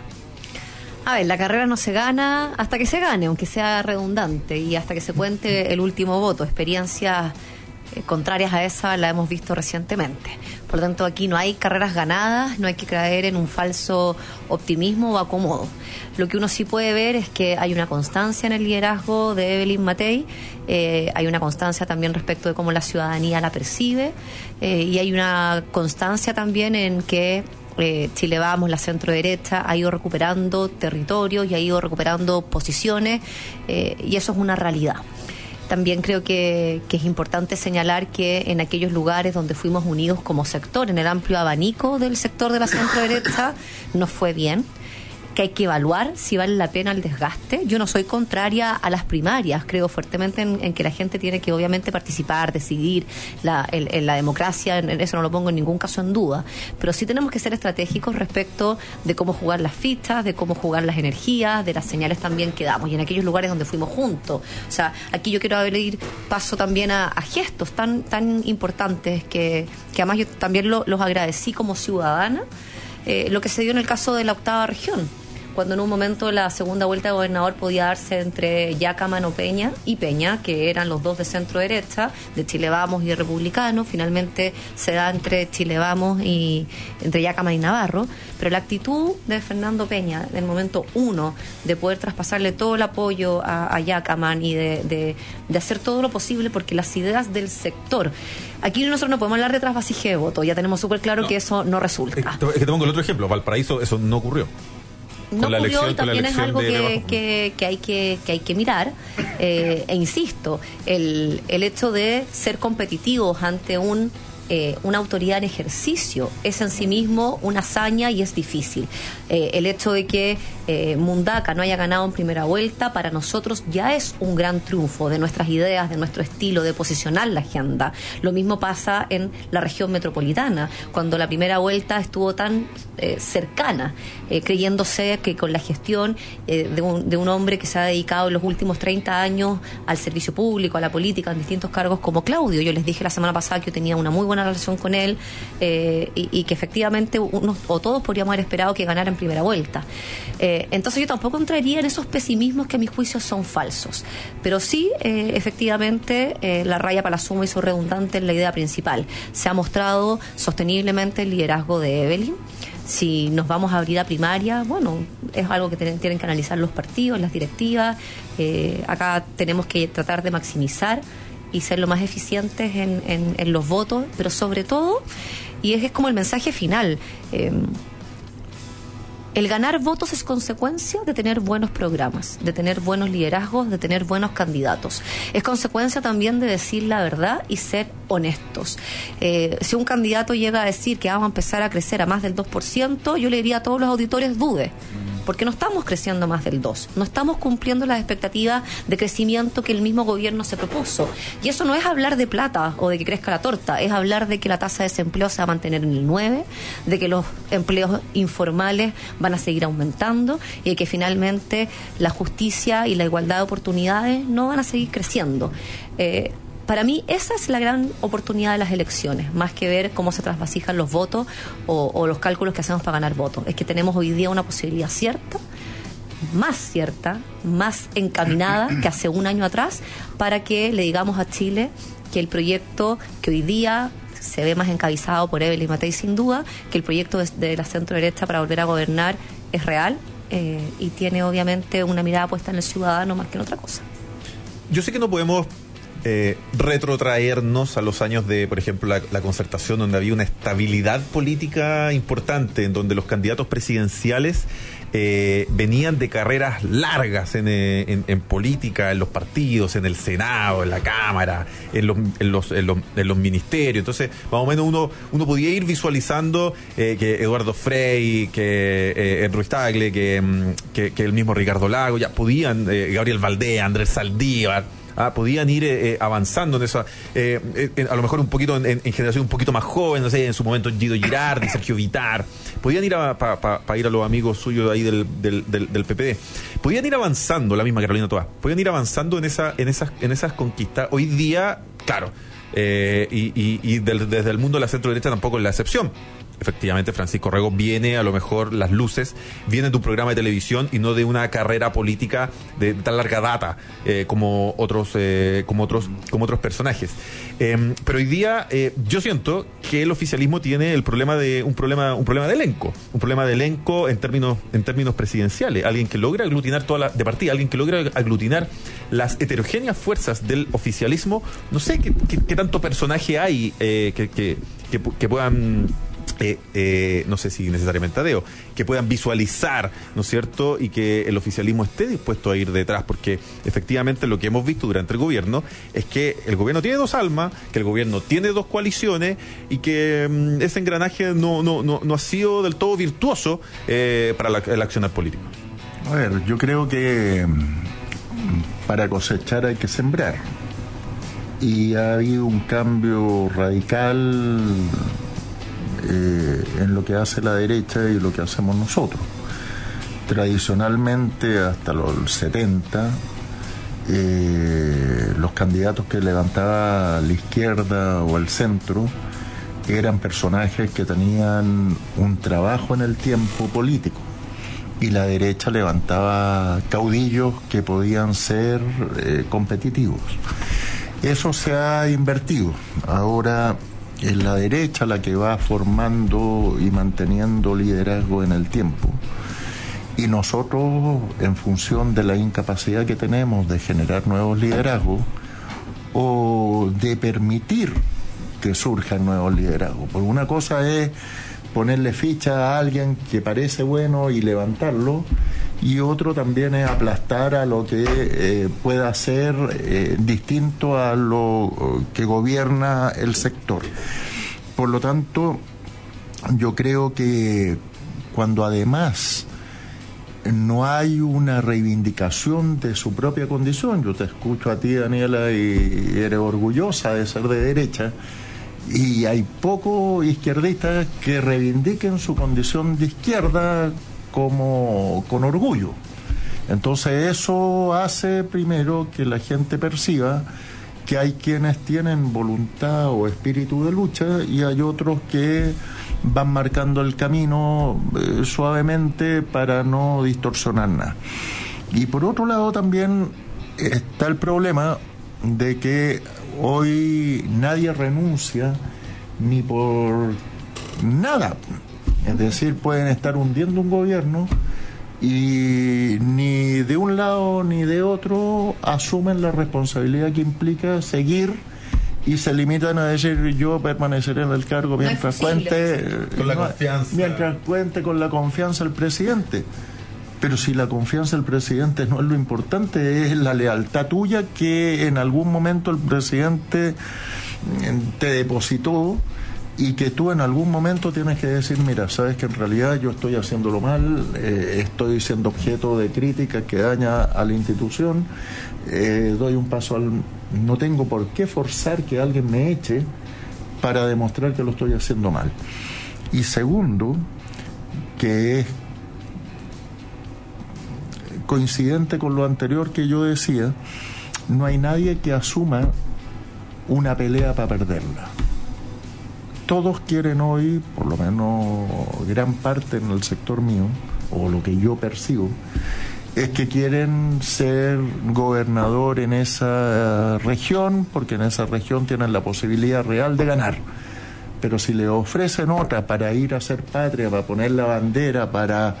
A ver, la carrera no se gana hasta que se gane, aunque sea redundante, y hasta que se cuente el último voto. Experiencias eh, contrarias a esa la hemos visto recientemente. Por lo tanto, aquí no hay carreras ganadas, no hay que caer en un falso optimismo o acomodo. Lo que uno sí puede ver es que hay una constancia en el liderazgo de Evelyn Matei, eh, hay una constancia también respecto de cómo la ciudadanía la percibe, eh, y hay una constancia también en que Eh, Chile Vamos, la centro derecha, ha ido recuperando territorios y ha ido recuperando posiciones, eh, y eso es una realidad. También creo que, que es importante señalar que en aquellos lugares donde fuimos unidos como sector, en el amplio abanico del sector de la centro derecha, nos fue bien, que hay que evaluar si vale la pena el desgaste. Yo no soy contraria a las primarias, creo fuertemente en, en que la gente tiene que obviamente participar, decidir, la, en, en la democracia, en, en eso no lo pongo en ningún caso en duda, pero sí tenemos que ser estratégicos respecto de cómo jugar las fichas, de cómo jugar las energías, de las señales también que damos, y en aquellos lugares donde fuimos juntos. O sea, aquí yo quiero abrir paso también a, a gestos tan, tan importantes que, que además yo también lo, los agradecí como ciudadana, eh, lo que se dio en el caso de la octava región. cuando en un momento la segunda vuelta de gobernador podía darse entre Yacaman o Peña y Peña, que eran los dos de centro derecha, de Chile Vamos y Republicano. Finalmente se da entre Chile Vamos y entre Yacaman y Navarro, pero la actitud de Fernando Peña en el momento uno de poder traspasarle todo el apoyo a, a Yacaman y de, de, de hacer todo lo posible porque las ideas del sector. Aquí nosotros no podemos hablar de trasvasije de voto, ya tenemos súper claro no. que eso no resulta. Es que te pongo el otro ejemplo, Valparaíso, eso no ocurrió. No ocurrió elección, y también es algo que, que, que, hay que, que hay que mirar. Eh, e insisto, el, el hecho de ser competitivos ante un eh, una autoridad en ejercicio es en sí mismo una hazaña y es difícil. Eh, el hecho de que eh, Mundaca no haya ganado en primera vuelta para nosotros ya es un gran triunfo de nuestras ideas, de nuestro estilo, de posicionar la agenda. Lo mismo pasa en la región metropolitana, cuando la primera vuelta estuvo tan eh, cercana, eh, creyéndose que con la gestión eh, de, un, de un hombre que se ha dedicado en los últimos treinta años al servicio público, a la política, en distintos cargos como Claudio. Yo les dije la semana pasada que yo tenía una muy buena relación con él eh, y, y que efectivamente unos o todos podríamos haber esperado que ganara en primera vuelta. Eh, entonces yo tampoco entraría en esos pesimismos que a mis juicios son falsos, pero sí eh, efectivamente eh, la raya para la suma hizo redundante en la idea principal. Se ha mostrado sosteniblemente el liderazgo de Evelyn. Si nos vamos a abrir a primaria, bueno, es algo que tienen, tienen que analizar los partidos, las directivas. Eh, acá tenemos que tratar de maximizar y ser lo más eficientes en, en, en los votos, pero sobre todo, y es, es como el mensaje final, eh, el ganar votos es consecuencia de tener buenos programas, de tener buenos liderazgos, de tener buenos candidatos. Es consecuencia también de decir la verdad y ser honestos. Eh, si un candidato llega a decir que vamos a empezar a crecer a más del dos por ciento, yo le diría a todos los auditores, dude. Porque no estamos creciendo más del dos, no estamos cumpliendo las expectativas de crecimiento que el mismo gobierno se propuso. Y eso no es hablar de plata o de que crezca la torta, es hablar de que la tasa de desempleo se va a mantener en el nueve, de que los empleos informales van a seguir aumentando y de que finalmente la justicia y la igualdad de oportunidades no van a seguir creciendo. Eh, Para mí esa es la gran oportunidad de las elecciones, más que ver cómo se trasvasijan los votos o, o los cálculos que hacemos para ganar votos. Es que tenemos hoy día una posibilidad cierta, más cierta, más encaminada que hace un año atrás, para que le digamos a Chile que el proyecto que hoy día se ve más encabezado por Evelyn Matei sin duda, que el proyecto de, de la centro derecha para volver a gobernar es real eh, y tiene obviamente una mirada puesta en el ciudadano más que en otra cosa. Yo sé que no podemos Eh, retrotraernos a los años de, por ejemplo, la, la concertación, donde había una estabilidad política importante, en donde los candidatos presidenciales eh, venían de carreras largas en, en, en política, en los partidos, en el Senado, en la Cámara, en los, en los, en los, en los ministerios. Entonces, más o menos uno, uno podía ir visualizando eh, que Eduardo Frei, que eh, Ruiz Tagle, que, que, que el mismo Ricardo Lago, ya podían, eh, Gabriel Valdés, Andrés Saldívar, Ah, podían ir eh, avanzando en esa, eh, eh, a lo mejor un poquito en, en generación un poquito más joven, no sé, en su momento Guido Girardi, Sergio Vitar, podían ir a, para pa, pa ir a los amigos suyos ahí del, del, del, del P P D, podían ir avanzando, la misma Carolina Toá, podían ir avanzando en esa, en esas, en esas conquistas. Hoy día, claro, eh, y, y, y del, desde el mundo de la centro derecha tampoco es la excepción. Efectivamente, Francisco Rego viene, a lo mejor las luces, viene de un programa de televisión y no de una carrera política de, de tan larga data eh, como otros eh, como otros como otros personajes. Eh, pero hoy día eh, yo siento que el oficialismo tiene el problema de un problema un problema de elenco, un problema de elenco en términos en términos presidenciales. Alguien que logra aglutinar toda la de partida, alguien que logra aglutinar las heterogéneas fuerzas del oficialismo. No sé qué, qué, qué tanto personaje hay eh, que, que, que, que puedan Eh, eh, no sé si necesariamente Tadeo, que puedan visualizar, ¿no es cierto?, y que el oficialismo esté dispuesto a ir detrás, porque efectivamente lo que hemos visto durante el gobierno es que el gobierno tiene dos almas, que el gobierno tiene dos coaliciones y que mm, ese engranaje no, no, no, no ha sido del todo virtuoso eh, para la, el accionar político. A ver, yo creo que para cosechar hay que sembrar, y ha habido un cambio radical Eh, en lo que hace la derecha y lo que hacemos nosotros. Tradicionalmente, hasta los setenta, eh, los candidatos que levantaba la izquierda o el centro eran personajes que tenían un trabajo en el tiempo político y la derecha levantaba caudillos que podían ser eh, competitivos. Eso se ha invertido. Ahora es la derecha la que va formando y manteniendo liderazgo en el tiempo. Y nosotros, en función de la incapacidad que tenemos de generar nuevos liderazgos o de permitir que surjan nuevos liderazgos. Porque una cosa es ponerle ficha a alguien que parece bueno y levantarlo, y otro también es aplastar a lo que eh, pueda ser eh, distinto a lo que gobierna el sector. Por lo tanto, yo creo que cuando además no hay una reivindicación de su propia condición, yo te escucho a ti, Daniela, y eres orgullosa de ser de derecha, y hay pocos izquierdistas que reivindiquen su condición de izquierda como con orgullo. Entonces eso hace primero que la gente perciba que hay quienes tienen voluntad o espíritu de lucha y hay otros que van marcando el camino eh, suavemente para no distorsionar nada. Y por otro lado también está el problema de que hoy nadie renuncia ni por nada. Es decir, pueden estar hundiendo un gobierno y ni de un lado ni de otro asumen la responsabilidad que implica seguir y se limitan a decir yo permaneceré en el cargo mientras no es posible, con cuente la no, confianza mientras cuente con la confianza del presidente. Pero si la confianza del presidente no es lo importante, es la lealtad tuya que en algún momento el presidente te depositó y que tú en algún momento tienes que decir, mira, sabes que en realidad yo estoy haciéndolo mal, eh, estoy siendo objeto de críticas que daña a la institución, eh, doy un paso al... no tengo por qué forzar que alguien me eche para demostrar que lo estoy haciendo mal. Y segundo, que es coincidente con lo anterior que yo decía, no hay nadie que asuma una pelea para perderla. Todos quieren hoy, por lo menos gran parte en el sector mío, o lo que yo percibo, es que quieren ser gobernador en esa región, porque en esa región tienen la posibilidad real de ganar. Pero si le ofrecen otra para ir a hacer patria, para poner la bandera, para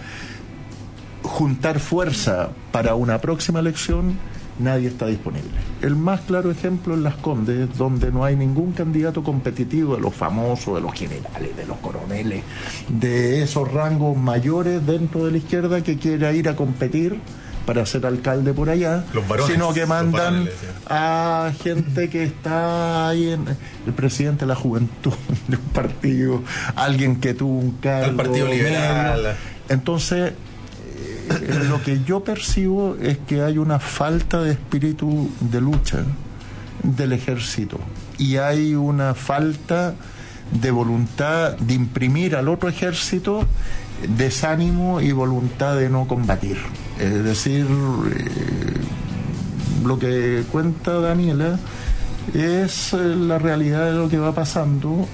juntar fuerza para una próxima elección, nadie está disponible. El más claro ejemplo es Las Condes, donde no hay ningún candidato competitivo de los famosos, de los generales, de los coroneles, de esos rangos mayores dentro de la izquierda que quiera ir a competir para ser alcalde por allá, los varones, sino que mandan varones, sí. a gente que está ahí en el presidente de la juventud de un partido, alguien que tuvo un cargo, el Partido Liberal. Medio. Entonces lo que yo percibo es que hay una falta de espíritu de lucha del ejército y hay una falta de voluntad de imprimir al otro ejército desánimo y voluntad de no combatir. Es decir, eh, lo que cuenta Daniela es la realidad de lo que va pasando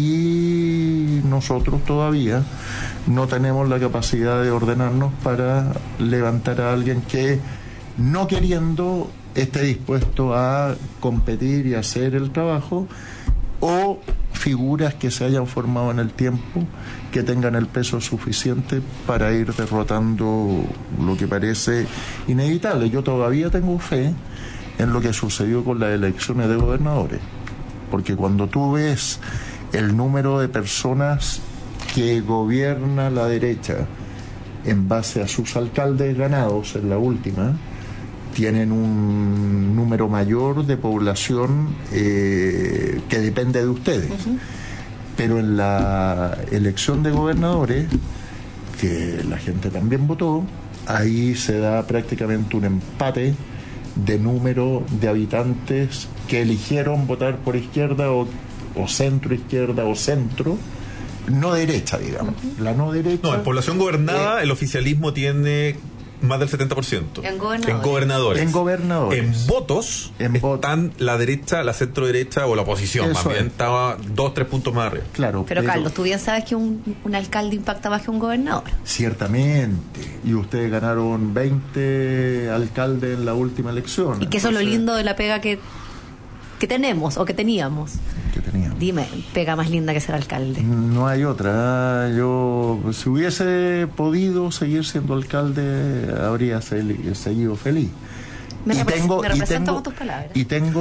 y nosotros todavía no tenemos la capacidad de ordenarnos para levantar a alguien que, no queriendo, esté dispuesto a competir y hacer el trabajo, o figuras que se hayan formado en el tiempo que tengan el peso suficiente para ir derrotando lo que parece inevitable. Yo todavía tengo fe en lo que sucedió con las elecciones de gobernadores, porque cuando tú ves el número de personas que gobierna la derecha en base a sus alcaldes ganados en la última, tienen un número mayor de población eh, que depende de ustedes. Uh-huh. Pero en la elección de gobernadores, que la gente también votó, ahí se da prácticamente un empate de número de habitantes que eligieron votar por izquierda o, o centro izquierda o centro, no derecha, digamos. Uh-huh. La no derecha. No, en población gobernada, eh, el oficialismo tiene más del setenta por ciento. En gobernadores. En gobernadores. En gobernadores. En votos En están votos. la derecha, la centro derecha o la oposición, Eso más bien, es. estaba dos, tres puntos más arriba. Claro. Pero, Carlos, tú bien sabes que un, un alcalde impacta más que un gobernador. Ciertamente. Y ustedes ganaron veinte alcaldes en la última elección. Y que eso es lo Entonces, lindo de la pega que, que tenemos o que teníamos. que teníamos. Dime, pega más linda que ser alcalde. No hay otra. Yo, si hubiese podido seguir siendo alcalde, habría seli- seguido feliz. Me, Y repres- tengo- me y represento tengo- con tus palabras. Y tengo.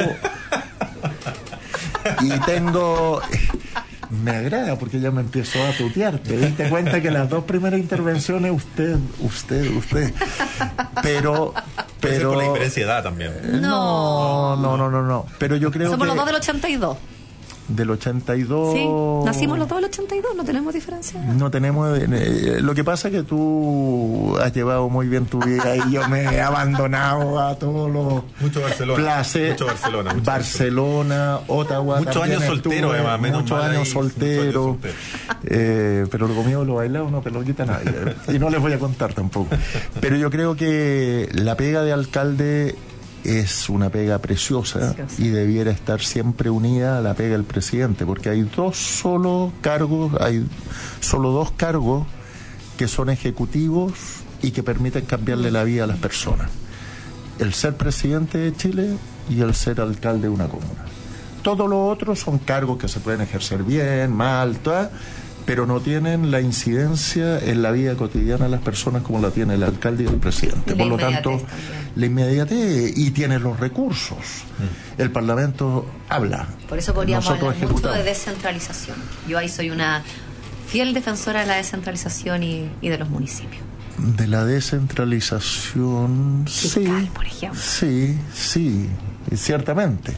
y tengo. Me agrada porque ya me empezó a tutear. Te diste cuenta que las dos primeras intervenciones, usted, usted, usted. Pero. Puede ser Pero. por la diferencia de edad también. No, no, no, no, no. Pero yo creo Somos que. los dos del ochenta y dos. Del ochenta y dos. Sí, nacimos los dos del ochenta y dos, no tenemos diferencia. No tenemos. Eh, lo que pasa es que tú has llevado muy bien tu vida y yo me he abandonado a todos los. Mucho Barcelona. Placer. Mucho Barcelona. Mucho Barcelona, Ottawa. Muchos también años estuve, soltero, además, menos Muchos mal años ahí, soltero. muchos años soltero. Eh, pero lo conmigo lo bailado no te lo quita nadie. Y no les voy a contar tampoco. Pero yo creo que la pega de alcalde es una pega preciosa y debiera estar siempre unida a la pega del presidente, porque hay dos solo cargos, hay solo dos cargos que son ejecutivos y que permiten cambiarle la vida a las personas: el ser presidente de Chile y el ser alcalde de una comuna. Todos los otros son cargos que se pueden ejercer bien, mal, toda, pero no tienen la incidencia en la vida cotidiana de las personas como la tiene el alcalde y el presidente. Y la Por lo tanto, inmediatez también. la inmediatez, y tiene los recursos. Mm. El Parlamento habla. Por eso podríamos Nosotros hablar mucho ejecutamos. de descentralización. Yo ahí soy una fiel defensora de la descentralización y, y de los municipios. De la descentralización, Fiscal, sí, por ejemplo. sí, sí, ciertamente.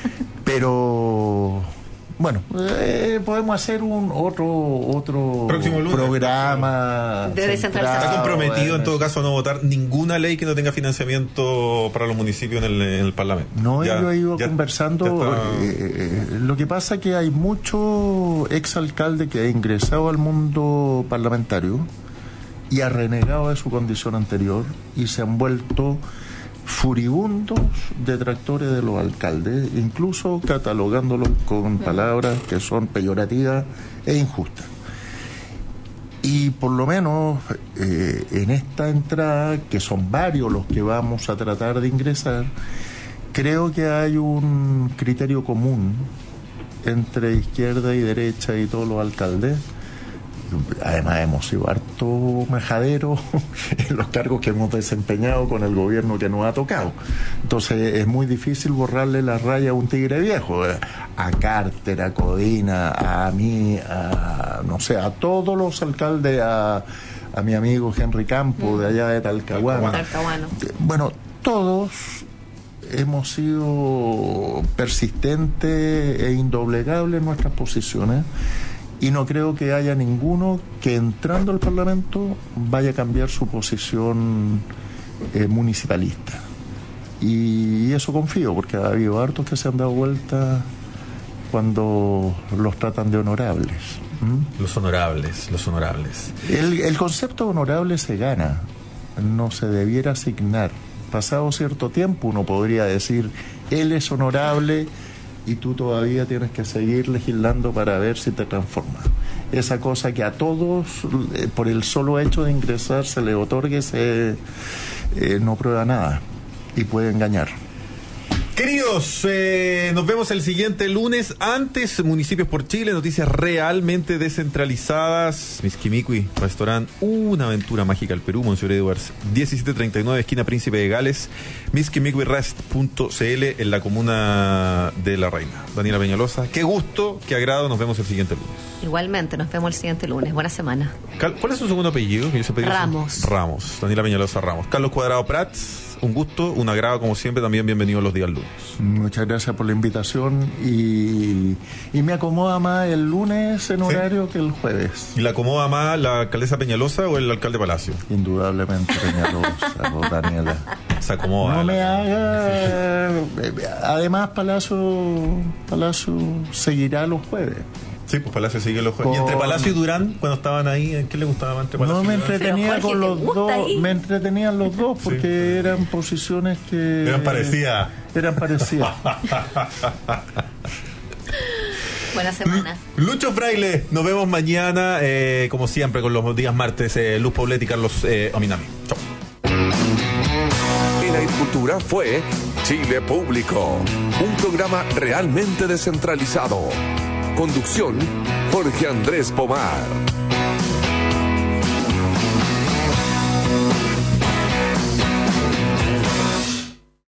Pero bueno, eh, podemos hacer un otro otro Próximo lunes. programa De descentralización. Está centrado comprometido en todo eso. caso a no votar ninguna ley que no tenga financiamiento para los municipios en el, en el Parlamento. No, Ya- yo he ido ya- conversando. ya está- eh, eh, lo que pasa es que hay mucho exalcalde que ha ingresado al mundo parlamentario y ha renegado de su condición anterior y se han vuelto furibundos detractores de los alcaldes, incluso catalogándolos con palabras que son peyorativas e injustas. Y por lo menos eh, en esta entrada, que son varios los que vamos a tratar de ingresar, creo que hay un criterio común entre izquierda y derecha y todos los alcaldes. Además hemos sido harto majaderos en los cargos que hemos desempeñado con el gobierno que nos ha tocado. Entonces es muy difícil borrarle la raya a un tigre viejo, eh, a Carter, a Codina, a mí, a no sé, a todos los alcaldes, a, a mi amigo Henry Campo de allá de Talcahuano. Talcahuano. Bueno, todos hemos sido persistentes e indoblegables en nuestras posiciones. Y no creo que haya ninguno que entrando al Parlamento vaya a cambiar su posición eh, municipalista. Y eso confío, porque ha habido hartos que se han dado vuelta cuando los tratan de honorables. ¿Mm? Los honorables, los honorables. El, el concepto honorable se gana, no se debiera asignar. Pasado cierto tiempo uno podría decir, él es honorable, y tú todavía tienes que seguir legislando para ver si te transformas. Esa cosa que a todos, eh, por el solo hecho de ingresar, se le otorgue, se, eh, no prueba nada y puede engañar. Queridos, eh, nos vemos el siguiente lunes. Antes, Municipios por Chile, noticias realmente descentralizadas. Misquimicui, restaurante Una Aventura Mágica al Perú, Monsieur Edwards, diecisiete treinta y nueve, esquina Príncipe de Gales, misquimicui rest punto c l en la comuna de La Reina. Daniela Peñalosa, qué gusto, qué agrado, nos vemos el siguiente lunes. Igualmente, nos vemos el siguiente lunes. Buena semana. Cal- ¿Cuál es su segundo apellido? Que yo siempre digo- Ramos. Ramos, Daniela Peñalosa Ramos. Carlos Cuadrado Prats, un gusto, un agrado como siempre, también bienvenido los días lunes. Muchas gracias por la invitación y, y me acomoda más el lunes en horario que el jueves. ¿Y la acomoda más la alcaldesa Peñalosa o el alcalde Palacio? Indudablemente, Peñalosa o Daniela. Se acomoda. No me la- haga. Además, Palacio, Palacio seguirá los jueves. Sí, pues Palacio sigue los jueves. Con- Y entre Palacio y Durán, cuando estaban ahí, ¿en qué le gustaba más entre Palacio No, me y Durán? entretenía Pero, Jorge, con ¿te los gusta dos, ahí? me entretenían los dos porque Sí. eran posiciones que... Eran parecidas. Eran parecidas. Buena semana. Lucho Fraile, nos vemos mañana, eh, como siempre, con los días martes. Eh, Luz Paulette y Carlos eh, Ominami. Chao. En Agricultura fue Chile Público, un programa realmente descentralizado. Conducción, Jorge Andrés Pomar.